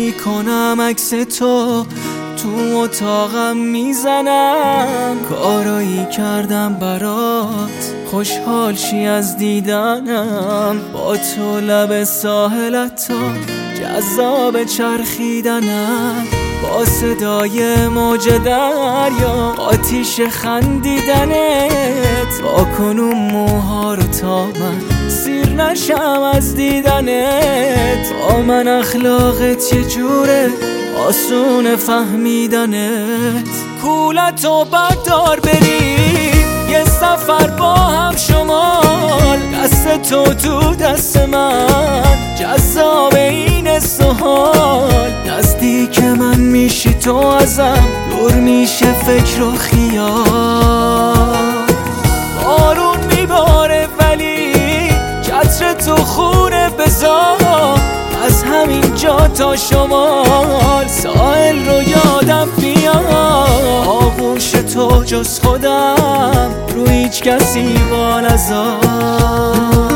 میکنم عکس تو اتاقم میزنم. کارایی کردم برات خوشحال شی از دیدنم. با تو لب ساحلت تا جذاب چرخیدنم. با صدای موج دریا آتیش خندیدنت. با کنون موها رو تا من سیر نشم از دیدنت. با من اخلاقت یه جوره آسون فهمیدنت. کولتو بردار بریم یه سفر با هم شمال. دست تو دست من جذاب این سحال. نزدیک من میشی تو ازم دور میشه فکر و خیال. بارون میباره ولی چتر تو خونه بذار. از همین جا تا شمال ساحل رو یادم میاد. آغوش تو جز خودم رو هیچ کسی با نذار.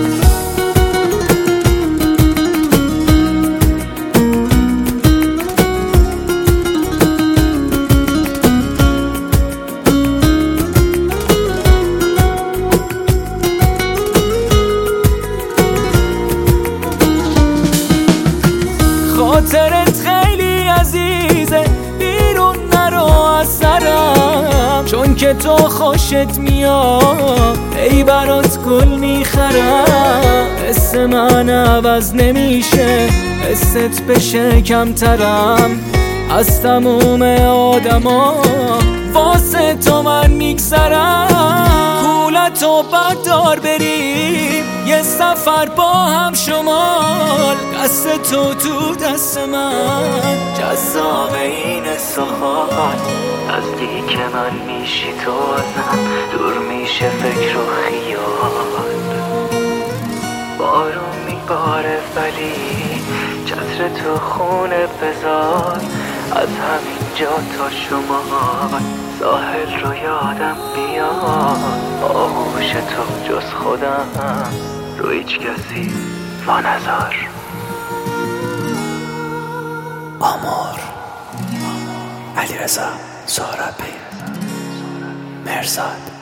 خاطرت خیلی عزیزه بیرون نرو از سرم. چون که تو خوشت میاد ای برات گل میخرم. حس من عوض نمیشه حست بشه کمترم. از تموم آدما واسه تو من میگذرم. کولتو بردار بریم یه سفر با هم شمال. دست تو دست من جذاب این سحال. نزدیک من میشی تو ازم دور میشه فکر و خیال. بارون میباره ولی چتر تو خونه بذار. از همین جا تا شمال ساحل رو یادم بیاد. آغوش تو جز خودم رو هیچ کسی وانذار. آمور علیرضا سهرابی مرزاد.